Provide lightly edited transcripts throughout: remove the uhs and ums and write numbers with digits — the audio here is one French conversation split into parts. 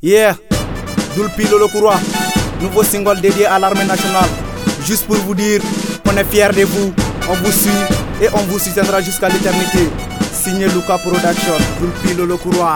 Yeah, Doulpi Lolo Kouroua, nouveau single dédié à l'armée nationale. Juste pour vous dire qu'on est fiers de vous, on vous suit et on vous soutiendra jusqu'à l'éternité. Signé Luka Production, Doulpi Lolo Kouroua.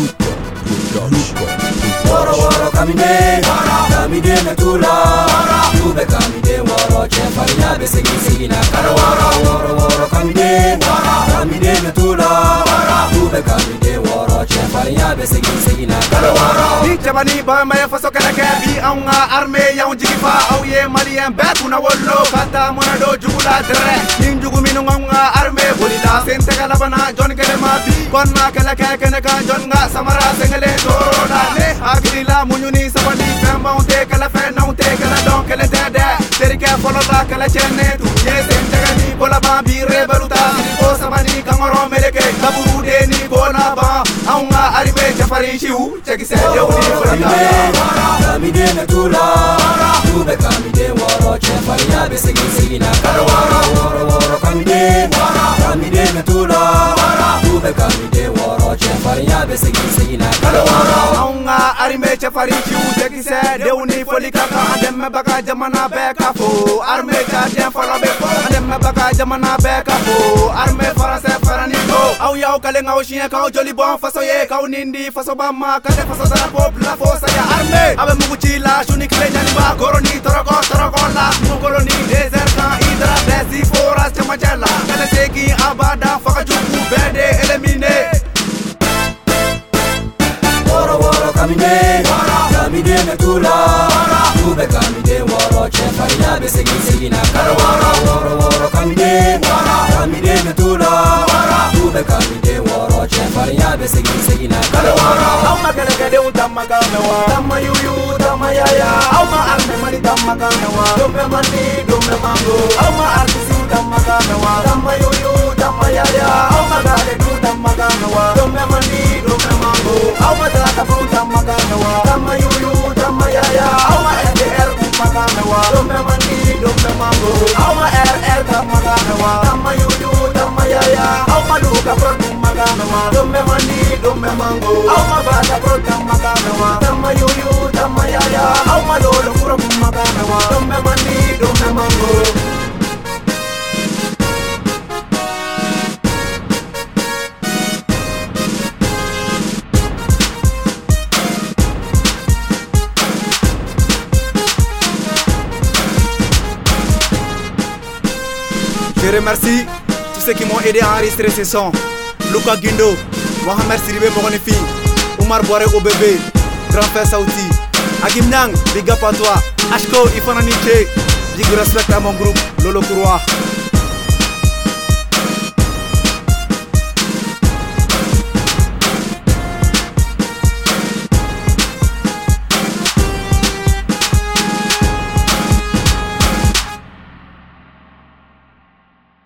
Woro woro kamide, kamide metula. Tube kamide woro chefariya besigi na kara woro woro kamide, kamide metula. Tube kamide woro chefariya besigi na kara woro. Ni jabani ba maya faso kala bi aunga armée ya unjifa au ye malien bet una wollo kata monado jugula dre. Nin jugu minu nga armée bolila sente kala bana jon kele mabi konna kala kene ka jon nga samara sengele toro dale akila munyuni sabani famba unte kala fe na unte kala don kala dede terike folo la kala chene tu ye sente gani bola ba bi rebeluta ko sabani kangoro meleke kaburu de ni bona ba aunga armée jafari shiu cheki se de uni kamide metula. Tube kamide woro chefariya besigi na kara woro kamide, kamide metula. Tube kamide woro chefariya besigi na kara woro. aunga armée jafari shiu cheki se de uni foli kaka adem baka jamana beka fo armée jadien fala be fo adem baka jamana beka fo armée français farani go au yaw kale ngaw chien kaw joli bon faso ye kaw nindi faso bamma kade faso dara pop la fosa ya armée abe muguchi la shuni kle jani ba goroni toroko la mugoloni desert kan hydra desi foras chamajala kale seki abada faka juku bede elimine. Woro kamide, kamide metula. Tube kamide woro chefariya besigi na kara woro kamide, kamide metula. Tube kamide woro chefariya besigi na kara woro. Auma kala kade utamma kanawa tamma yuyu tamma yaya auma arme mani tamma kanawa dombe mani dombe mango auma artisi tamma kanawa tamma yuyu tamma yaya auma kale tu tamma kanawa dombe mani dombe mango auma taka fu tamma kanawa tamma yuyu tamma yaya auma RDR tamma kanawa dombe mani dombe mango auma RR tamma kanawa tamma yuyu tamma yaya auma luka pro tamma kanawa dombe mani dombe mango auma bata pro tamma kanawa tamma yuyu tamma yaya auma lolo pro tamma kanawa dombe mani dombe mango. Je remercie tous ceux qui m'ont aidé à enregistrer ces sons. Luka Guindo, Mohamed Siribé Moronifi, Oumar Boire au bébé, Grand Frère Saouti, Agim Nang, big up à toi, Ashko Ifana Niche, big respect à mon groupe, Lolo Kouroua.